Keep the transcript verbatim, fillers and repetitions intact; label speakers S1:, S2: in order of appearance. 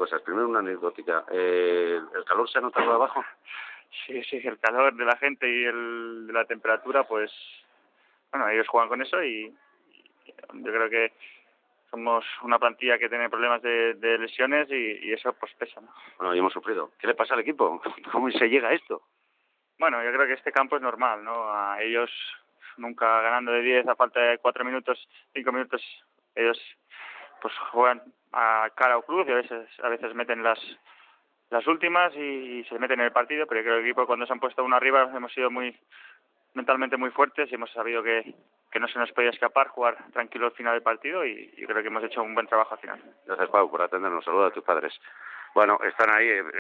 S1: cosas. Primero una anecdótica. Eh, ¿El calor se ha notado abajo?
S2: Sí, sí, el calor de la gente y el de la temperatura, pues, bueno, ellos juegan con eso y, y yo creo que somos una plantilla que tiene problemas de, de lesiones y, y eso pues pesa, ¿no?
S1: Bueno, y hemos sufrido. ¿Qué le pasa al equipo? ¿Cómo se llega a esto?
S2: Bueno, yo creo que este campo es normal, ¿no? A ellos nunca ganando de diez a falta de cuatro minutos, cinco minutos, ellos pues juegan a cara o cruz y a veces a veces meten las las últimas y, y se meten en el partido, pero yo creo que el equipo cuando se han puesto uno arriba hemos sido muy mentalmente muy fuertes y hemos sabido que, que no se nos podía escapar, jugar tranquilo al final del partido y yo creo que hemos hecho un buen trabajo al final.
S1: Gracias, Pau, por atendernos. Saludos a tus padres. Bueno, están ahí...